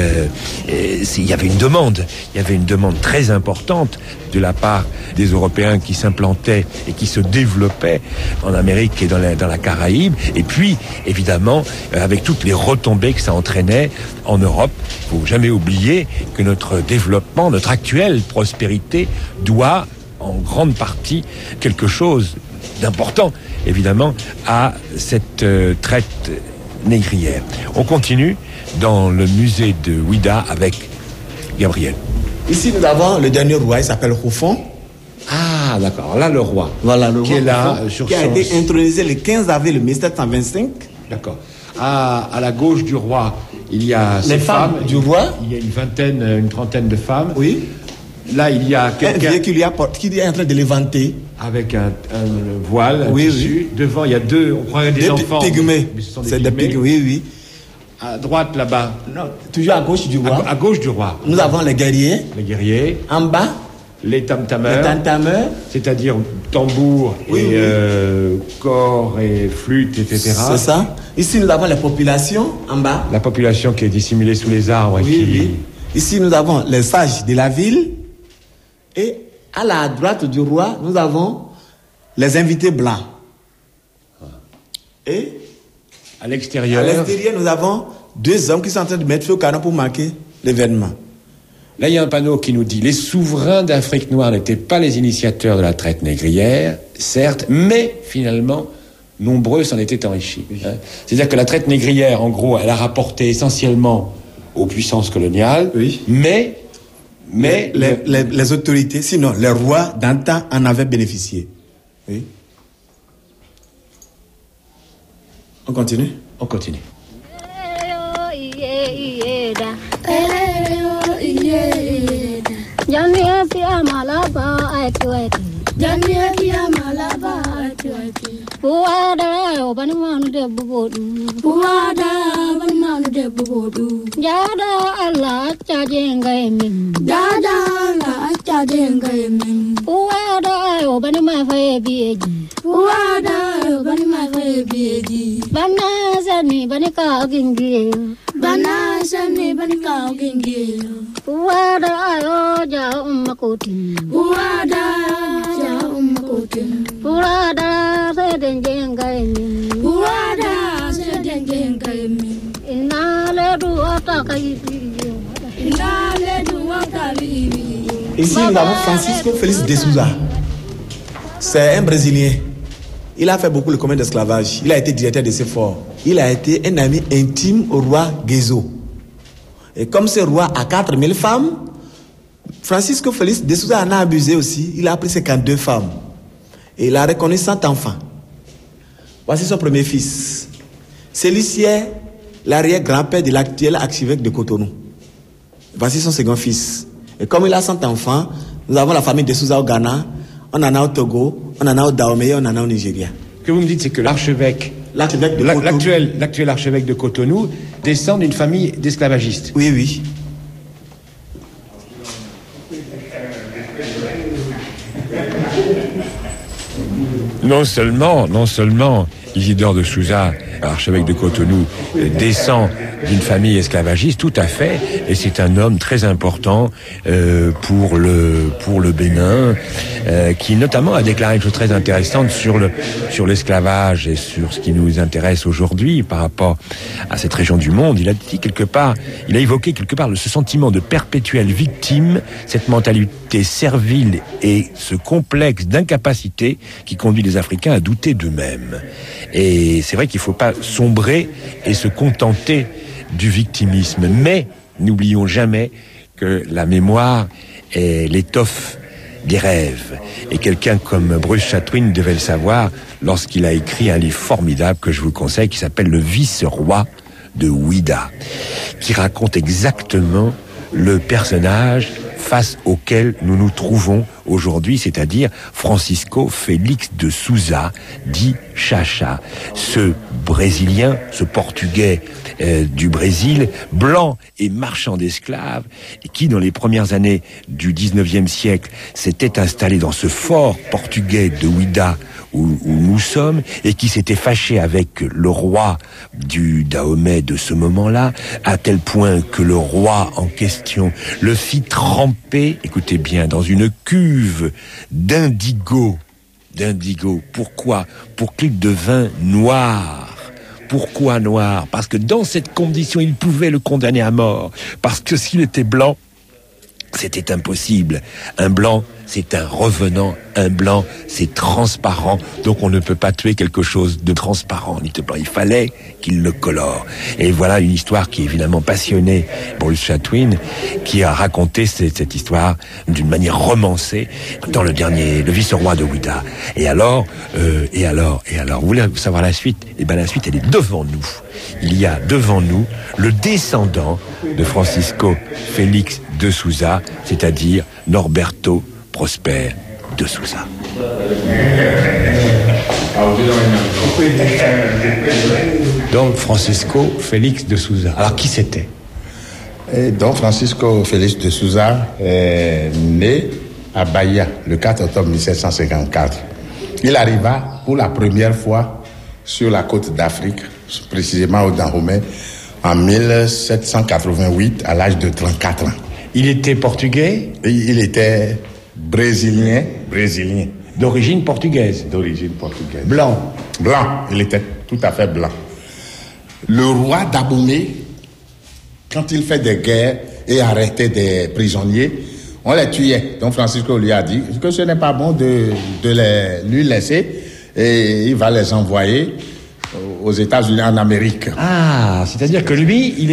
il y avait une demande très importante de la part des Européens qui s'implantaient et qui se développaient en Amérique et dans la Caraïbe. Et puis, évidemment, avec toutes les retombées que ça entraînait en Europe, il ne faut jamais oublier que notre développement, notre actuelle prospérité doit en grande partie quelque chose d'important, évidemment, à cette traite négrière. On continue dans le musée de Ouidah avec Gabriel. Ici, nous avons le dernier roi, il s'appelle Khufon. Ah, d'accord. Là, le roi. Voilà, le roi qui est là, qui a été intronisé le 15 avril 1725. D'accord. À la gauche du roi, il y a les femmes du roi. Il y a une trentaine de femmes. Oui. Là, il y a quelqu'un qui est en train de l'éventer. Avec un voile, un tissu. Devant, il y a on croirait des enfants. Pygmées. C'est des pygmées. Oui. À droite, là-bas. Non, toujours à gauche du roi. À gauche du roi. Nous avons les guerriers. En bas, les tam-tameurs. C'est-à-dire tambour et corps et flûte, etc. C'est ça. Ici, nous avons la population en bas. La population qui est dissimulée sous les arbres. Oui. Ici, nous avons les sages de la ville. Et à la droite du roi, nous avons les invités blancs. Et à l'extérieur, nous avons 2 hommes qui sont en train de mettre feu au canon pour marquer l'événement. Là, il y a un panneau qui nous dit « Les souverains d'Afrique noire n'étaient pas les initiateurs de la traite négrière, certes, mais finalement, nombreux s'en étaient enrichis. Oui. Hein. C'est-à-dire que la traite négrière, en gros, elle a rapporté essentiellement aux puissances coloniales, mais les autorités, sinon les rois d'antan en avaient bénéficié. Oui. On continue. Ici, nous avons Francisco Félix de Souza. C'est un Brésilien. Il a fait beaucoup le commerce d'esclavage. Il a été directeur de ces forts. Il a été un ami intime au roi Guézo. Et comme ce roi a 4000 femmes, Francisco Félix de Souza en a abusé aussi. Il a pris 52 femmes. Et il a reconnu 100 enfants. Voici son premier fils. Celui-ci est l'arrière-grand-père de l'actuel archevêque de Cotonou. Voici son second fils. Et comme il a 100 enfants, nous avons la famille de Souza au Ghana, on en a au Togo, on en a au Dahomey, on en a au Nigeria. Ce que vous me dites, c'est que l'actuel archevêque de Cotonou descend d'une famille d'esclavagistes. Oui. Non seulement Isidore de Souza, archevêque de Cotonou, descend d'une famille esclavagiste, tout à fait, et c'est un homme très important pour le Bénin, qui notamment a déclaré une chose très intéressante sur l'esclavage et sur ce qui nous intéresse aujourd'hui par rapport à cette région du monde. Il a évoqué quelque part ce sentiment de perpétuelle victime, cette mentalité servile et ce complexe d'incapacité qui conduit les Africains à douter d'eux-mêmes. Et c'est vrai qu'il ne faut pas sombrer et se contenter du victimisme. Mais n'oublions jamais que la mémoire est l'étoffe des rêves. Et quelqu'un comme Bruce Chatwin devait le savoir lorsqu'il a écrit un livre formidable que je vous conseille, qui s'appelle Le Vice-Roi de Ouida, qui raconte exactement le personnage face auquel nous nous trouvons aujourd'hui, c'est-à-dire Francisco Félix de Souza, dit Chacha, ce Brésilien, ce Portugais du Brésil, blanc et marchand d'esclaves, qui dans les premières années du 19e siècle s'était installé dans ce fort portugais de Ouida où nous sommes, et qui s'était fâché avec le roi du Dahomey de ce moment-là, à tel point que le roi en question le fit tremper, écoutez bien, dans une cuve d'indigo. Pourquoi ? Pour qu'il devint noir. Pourquoi noir ? Parce que dans cette condition, il pouvait le condamner à mort. Parce que s'il était blanc, c'était impossible. Un blanc, c'est un revenant, un blanc, c'est transparent, donc on ne peut pas tuer quelque chose de transparent ni de blanc. Il fallait qu'il le colore. Et voilà une histoire qui est évidemment passionnée Bruce Chatwin, qui a raconté cette histoire d'une manière romancée dans le vice-roi de Ouida. Et alors, vous voulez savoir la suite? Eh bien la suite, elle est devant nous. Il y a devant nous le descendant de Francisco Félix de Souza, c'est-à-dire Norberto Prosper de Souza. Donc Francisco Félix de Souza. Alors qui c'était? Donc Francisco Félix de Souza est né à Bahia le 4 octobre 1754. Il arriva pour la première fois sur la côte d'Afrique, précisément au Dahomey, en 1788, à l'âge de 34 ans. Il était portugais? Il était brésilien. D'origine portugaise? D'origine portugaise. Blanc? Blanc, il était tout à fait blanc. Le roi d'Abomey, quand il fait des guerres et arrêtait des prisonniers, on les tuait. Donc Francisco lui a dit que ce n'est pas bon de lui laisser, et il va les envoyer aux États-Unis, en Amérique. Ah, c'est-à-dire que lui, il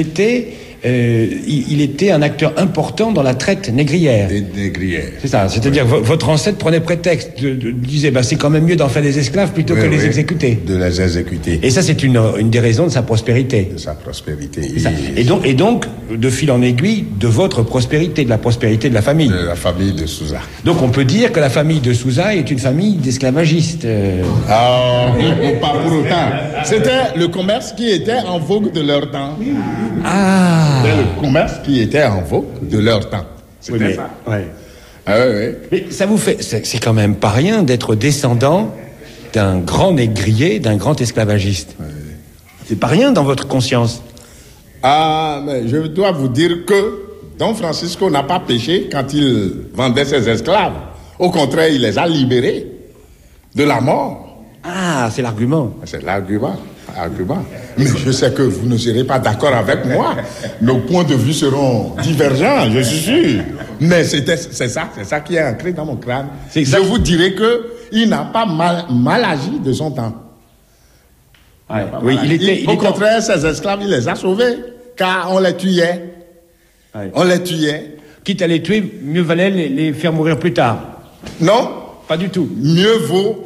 était un acteur important dans la traite négrière. Des négrières. C'est ça, c'est-à-dire votre ancêtre prenait prétexte, disait c'est quand même mieux d'en faire des esclaves plutôt que les exécuter. De les exécuter. Et ça, c'est une des raisons de sa prospérité. De sa prospérité. Et donc, de fil en aiguille, de votre prospérité, de la prospérité de la famille. De la famille de Souza. Donc on peut dire que la famille de Souza est une famille d'esclavagistes. Ah, pas pour autant. C'était le commerce qui était en vogue de leur temps. Ah. C'était le commerce qui était en vogue de leur temps. C'était ça. Ouais. Ah, ouais. Mais ça vous fait... C'est quand même pas rien d'être descendant d'un grand négrier, d'un grand esclavagiste. Ouais. C'est pas rien dans votre conscience. Ah, mais je dois vous dire que Don Francisco n'a pas péché quand il vendait ses esclaves. Au contraire, il les a libérés de la mort. Ah, c'est l'argument. C'est l'argument. Mais je sais que vous ne serez pas d'accord avec moi. Nos points de vue seront divergents, je suis sûr. Mais c'est ça qui est ancré dans mon crâne. Je vous dirais que il n'a pas mal agi de son temps. Ouais. Oui, Au contraire, ses esclaves, il les a sauvés, car on les tuait. Ouais. On les tuait. Quitte à les tuer, mieux valait les faire mourir plus tard. Non, pas du tout. Mieux vaut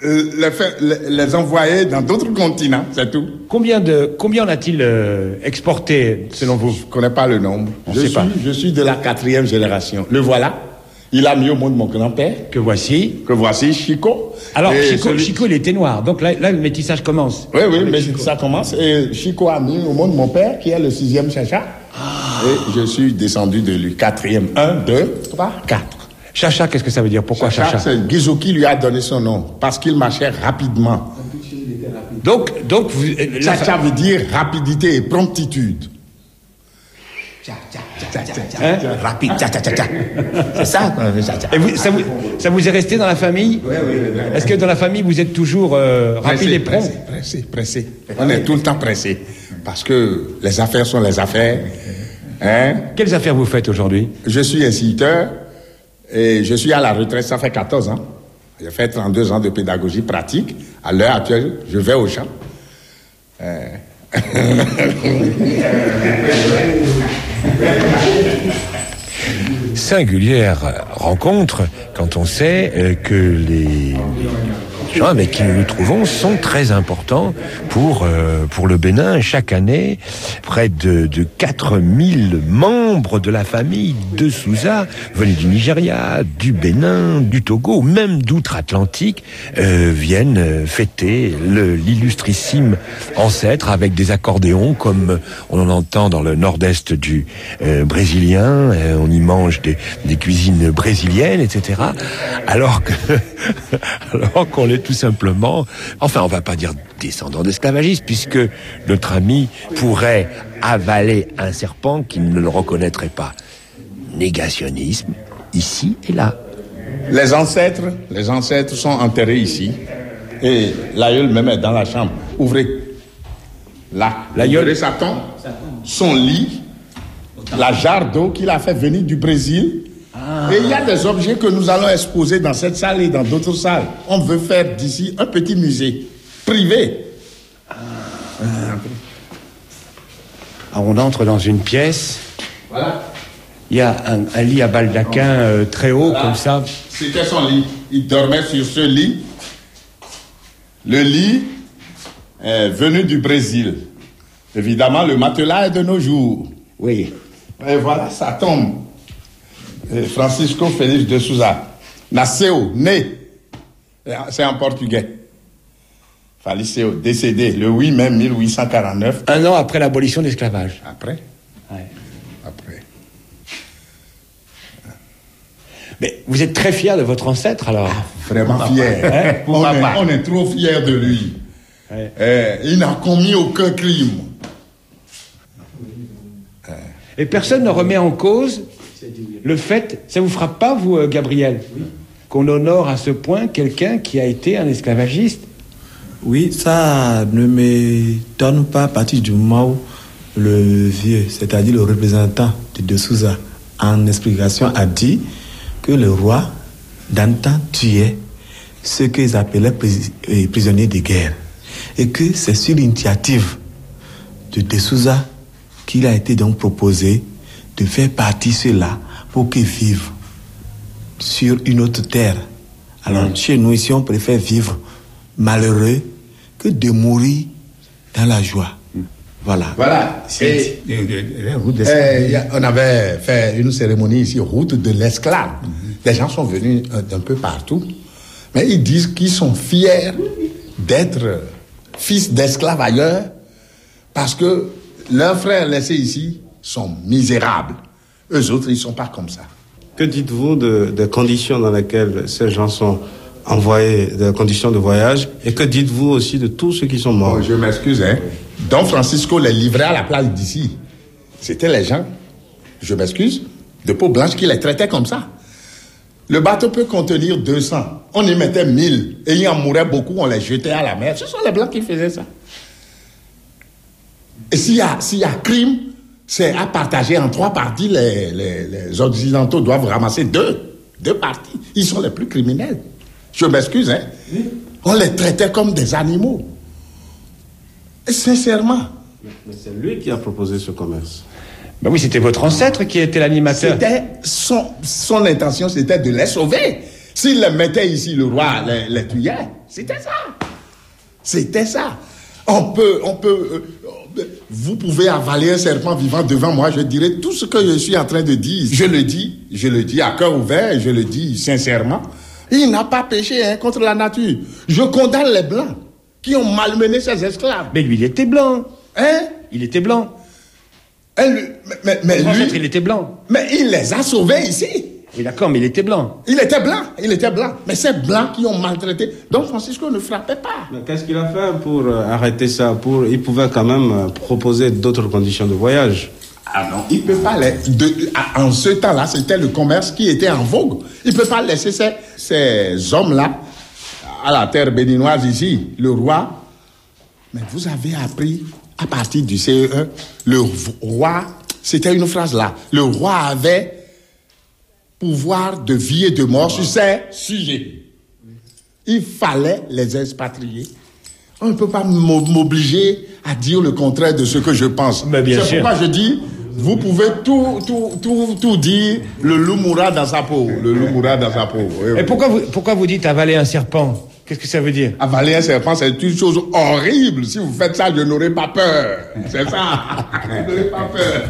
les envoyer dans d'autres continents, c'est tout. Combien en a-t-il exporté, selon vous? Je ne connais pas le nombre. Je suis de la 4e génération. Le voilà. Il a mis au monde mon grand-père. Que voici, Chico. Alors, Chico, il était noir. Donc là, le métissage commence. Oui, mais ça commence. Et Chico a mis au monde mon père, qui est le 6e Chacha. Ah. Et je suis descendu de lui. 4e. 1, 2, 3, 4. Chacha, qu'est-ce que ça veut dire? Pourquoi Chacha? C'est Guizou qui lui a donné son nom, parce qu'il marchait rapidement. Donc Chacha veut dire rapidité et promptitude. Rapide, c'est ça. Et ça vous est resté dans la famille? Oui. Est-ce que dans la famille vous êtes toujours rapide et prompt? Pressé. On est tout le temps pressé, parce que les affaires sont les affaires. Hein? Quelles affaires vous faites aujourd'hui? Je suis instituteur. Et je suis à la retraite, ça fait 14 ans. J'ai fait 32 ans de pédagogie pratique. À l'heure actuelle, je vais au champ. Singulière rencontre quand on sait que les gens avec qui nous nous trouvons sont très importants pour le Bénin. Chaque année, près de 4000 membres de la famille de Souza, venus du Nigeria, du Bénin, du Togo, même d'outre-Atlantique, viennent fêter l'illustrissime ancêtre avec des accordéons comme on en entend dans le nord-est du brésilien. On y mange des cuisines brésiliennes, etc. Alors qu'on est tout simplement, enfin on va pas dire descendant d'esclavagistes, puisque notre ami pourrait avaler un serpent qui ne le reconnaîtrait pas. Négationnisme, ici et là. Les ancêtres sont enterrés ici, et l'aïeul même est dans la chambre. Ouvrez. Là, ouvrez sa tombe, son lit, la jarre d'eau qu'il a fait venir du Brésil, Et il y a des objets que nous allons exposer dans cette salle et dans d'autres salles. On veut faire d'ici un petit musée privé. Alors on entre dans une pièce. Voilà. Il y a un lit à baldaquin très haut, voilà, comme ça. C'était son lit. Il dormait sur ce lit. Le lit est venu du Brésil. Évidemment, le matelas est de nos jours. Oui. Et voilà, ça tombe. Francisco Félix de Souza. Nasceu, né. C'est en portugais. Faleceu, décédé le 8 mai 1849. Un an après l'abolition de l'esclavage. Après. Ouais. Après. Mais vous êtes très fier de votre ancêtre, alors? Vraiment fier. On est trop fiers de lui. Ouais. Il n'a commis aucun crime. Et personne ne remet en cause le fait, ça vous frappe pas, vous, Gabriel, qu'on honore à ce point quelqu'un qui a été un esclavagiste? Oui, ça ne m'étonne pas à partir du moment où le vieux, c'est-à-dire le représentant de Souza, en explication, a dit que le roi d'antan tuait ceux qu'ils appelaient prisonniers de guerre. Et que c'est sur l'initiative de Souza qu'il a été donc proposé de faire partie ceux-là pour qu'ils vivent sur une autre terre. Alors, chez nous, ici, on préfère vivre malheureux que de mourir dans la joie. Voilà. Voilà. On avait fait une cérémonie ici, route de l'esclave. Les gens sont venus d'un peu partout, mais ils disent qu'ils sont fiers d'être fils d'esclaves ailleurs parce que leurs frères laissés ici sont misérables. Eux autres, ils ne sont pas comme ça. Que dites-vous des conditions dans lesquelles ces gens sont envoyés, des conditions de voyage, et que dites-vous aussi de tous ceux qui sont morts? Je m'excuse, Don Francisco les livrait à la place d'ici. C'était les gens, je m'excuse, de peau blanche qui les traitaient comme ça. Le bateau peut contenir 200. On y mettait 1000. Et il en mourait beaucoup, on les jetait à la mer. Ce sont les blancs qui faisaient ça. Et s'il y a crime, c'est à partager en 3 parties. Les Occidentaux doivent ramasser 2 parties. Ils sont les plus criminels. Je m'excuse, Oui. On les traitait comme des animaux. Et sincèrement. Mais c'est lui qui a proposé ce commerce. Ben oui, c'était votre ancêtre qui était l'animateur. C'était son intention, c'était de les sauver. S'il les mettait ici, le roi les tuait. C'était ça. C'était ça. Vous pouvez avaler un serpent vivant devant moi, je dirais tout ce que je suis en train de dire. Je le dis à cœur ouvert, je le dis sincèrement. Il n'a pas péché contre la nature. Je condamne les Blancs qui ont malmené ses esclaves. Mais lui, il était blanc. Il était blanc. Mais lui, il était blanc. Mais il les a sauvés ici. Oui, d'accord, mais il était blanc. Il était blanc. Mais c'est Blancs qui ont maltraité. Donc Francisco ne frappait pas. Mais qu'est-ce qu'il a fait pour arrêter ça? Il pouvait quand même proposer d'autres conditions de voyage. Ah non, il ne peut pas en ce temps-là, c'était le commerce qui était en vogue. Il ne peut pas laisser ces hommes-là à la terre béninoise ici, le roi. Mais vous avez appris à partir du CE1, le roi, c'était une phrase là, le roi avait pouvoir de vie et de mort sur ses sujets. Il fallait les expatrier. On ne peut pas m'obliger à dire le contraire de ce que je pense. C'est pourquoi je dis, vous pouvez tout dire, le loup mourra dans sa peau. Le loup mourra dans sa peau. Oui, et pourquoi vous dites avaler un serpent? Qu'est-ce que ça veut dire? Avaler un serpent, c'est une chose horrible. Si vous faites ça, je n'aurai pas peur. C'est ça. Je n'aurai pas peur.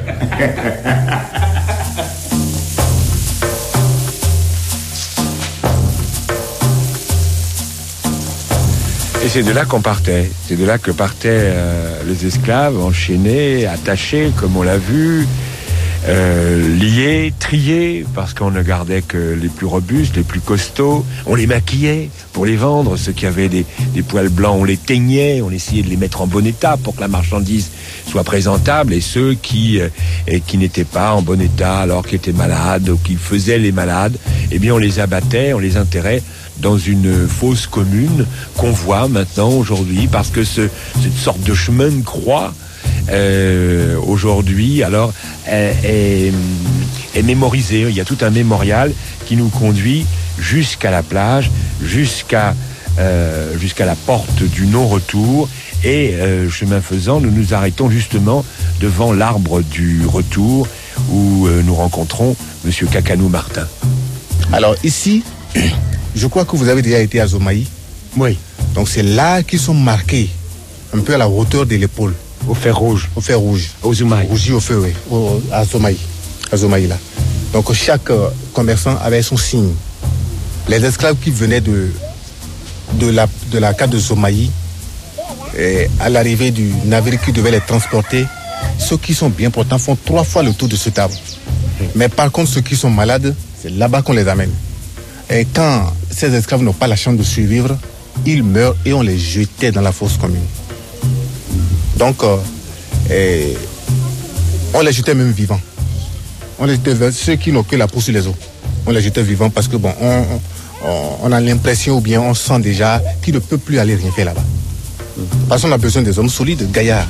Et c'est de là qu'on partait. C'est de là que partaient les esclaves, enchaînés, attachés, comme on l'a vu, liés, triés, parce qu'on ne gardait que les plus robustes, les plus costauds. On les maquillait pour les vendre. Ceux qui avaient des poils blancs, on les teignait, on essayait de les mettre en bon état pour que la marchandise soit présentable. Et ceux qui n'étaient pas en bon état, alors qu'ils étaient malades ou qui faisaient les malades, eh bien on les abattait, on les enterrait dans une fosse commune qu'on voit maintenant aujourd'hui, parce que cette sorte de chemin de croix aujourd'hui, alors, est mémorisé. Il y a tout un mémorial qui nous conduit jusqu'à la plage, jusqu'à la porte du non-retour. Et chemin faisant, nous nous arrêtons justement devant l'arbre du retour où nous rencontrons Monsieur Kakanou Martin. Alors ici, je crois que vous avez déjà été à Zomaï. Oui. Donc c'est là qu'ils sont marqués, un peu à la hauteur de l'épaule. Au fer rouge. Au fer rouge. Au Zomaï. Rougi au feu, oui. À Zomaï. À Zomaï là. Donc chaque commerçant avait son signe. Les esclaves qui venaient de la carte de Zomaï, à l'arrivée du navire qui devait les transporter, ceux qui sont bien portants font 3 fois le tour de cet arbre. Mais par contre, ceux qui sont malades, c'est là-bas qu'on les amène. Et quand ces esclaves n'ont pas la chance de survivre, ils meurent et on les jetait dans la fosse commune. Donc, on les jetait même vivants. On les jetait, ceux qui n'ont que la peau sur les os, on les jetait vivants parce que bon, on a l'impression ou bien on sent déjà qu'il ne peut plus aller rien faire là-bas. Parce qu'on a besoin des hommes solides, gaillards.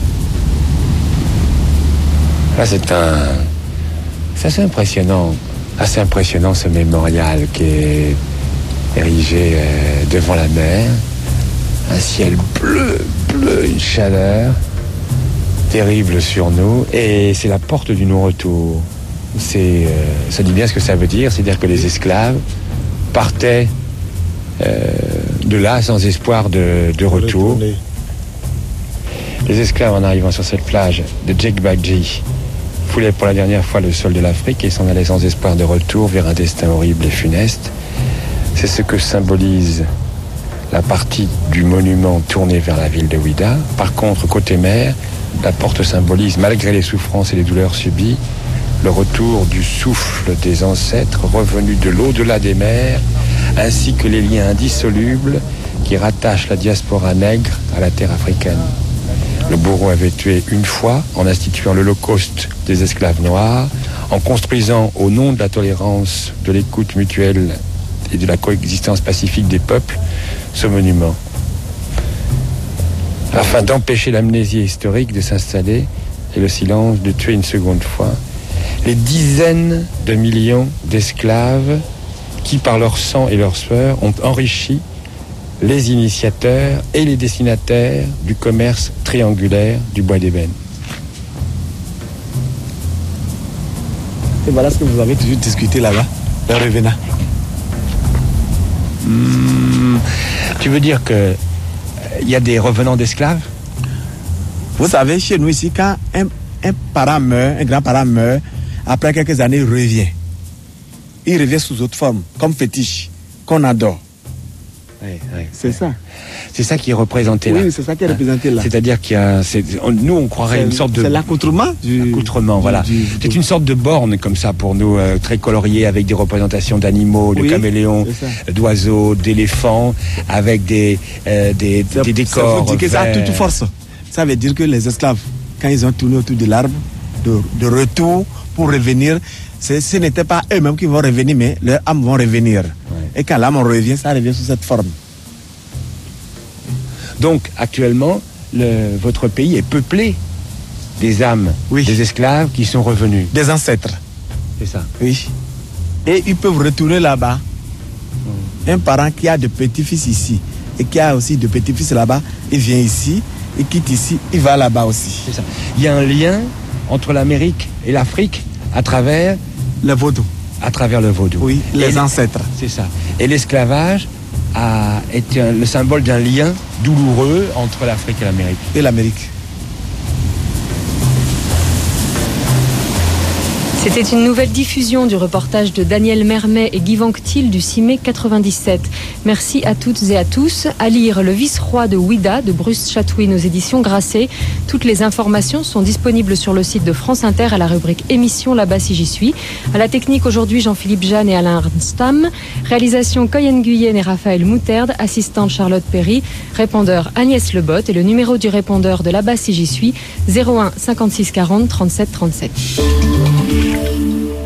Là, c'est assez impressionnant ce mémorial qui est érigé devant la mer. Un ciel bleu, une chaleur terrible sur nous. Et c'est la porte du non-retour. Ça dit bien ce que ça veut dire. C'est-à-dire que les esclaves partaient de là sans espoir de retour. Les esclaves, en arrivant sur cette plage de Djekbadji, foulaient pour la dernière fois le sol de l'Afrique et s'en allaient sans espoir de retour vers un destin horrible et funeste. C'est ce que symbolise la partie du monument tournée vers la ville de Ouida. Par contre, côté mer, la porte symbolise, malgré les souffrances et les douleurs subies, le retour du souffle des ancêtres revenus de l'au-delà des mers, ainsi que les liens indissolubles qui rattachent la diaspora nègre à la terre africaine. Le bourreau avait tué une fois en instituant l'Holocauste des esclaves noirs, en construisant au nom de la tolérance, de l'écoute mutuelle et de la coexistence pacifique des peuples ce monument. Afin d'empêcher l'amnésie historique de s'installer et le silence de tuer une seconde fois, les dizaines de millions d'esclaves qui, par leur sang et leur sueur, ont enrichi les initiateurs et les destinataires du commerce triangulaire du bois d'ébène. Et voilà ce que vous avez toujours discuté là-bas, le revenant. Tu veux dire que il y a des revenants d'esclaves? Vous savez, chez nous ici, quand un parent meurt, un grand-parent meurt, après quelques années, il revient. Il revient sous autre forme, comme fétiche, qu'on adore. C'est ça. C'est ça qui est représenté là. Oui, c'est ça qui est représenté là. C'est-à-dire qu'il y a... nous, on croirait une sorte de... C'est l'accoutrement. L'accoutrement, voilà. C'est une sorte de borne comme ça pour nous, très coloriée, avec des représentations d'animaux, de caméléons, d'oiseaux, d'éléphants, avec des décors. Ça veut dire que ça a toute force. Ça veut dire que les esclaves, quand ils ont tourné autour de l'arbre, de retour pour revenir, ce n'était pas eux-mêmes qui vont revenir, mais leurs âmes vont revenir. Et quand l'âme revient, ça revient sous cette forme. Donc, actuellement, votre pays est peuplé des âmes, des esclaves qui sont revenus. Des ancêtres. C'est ça. Oui. Et ils peuvent retourner là-bas. Un parent qui a de petits-fils ici et qui a aussi de petits-fils là-bas, il vient ici, il quitte ici, il va là-bas aussi. C'est ça. Il y a un lien entre l'Amérique et l'Afrique à travers le vaudou. À travers le vaudou. Oui, les ancêtres. C'est ça. Et l'esclavage a été le symbole d'un lien douloureux entre l'Afrique et l'Amérique. Et l'Amérique. C'était une nouvelle diffusion du reportage de Daniel Mermet et Guy Vanctil du 6 mai 97. Merci à toutes et à tous. À lire Le Vice-Roi de Ouida de Bruce Chatwin aux éditions Grasset. Toutes les informations sont disponibles sur le site de France Inter à la rubrique émission Là-bas si j'y suis. À la technique aujourd'hui, Jean-Philippe Jeanne et Alain Arnstam. Réalisation Coyenne Guyenne et Raphaël Mouterde. Assistante Charlotte Perry. Répondeur Agnès Lebotte. Et le numéro du répondeur de Là-bas si j'y suis 01 56 40 37 37.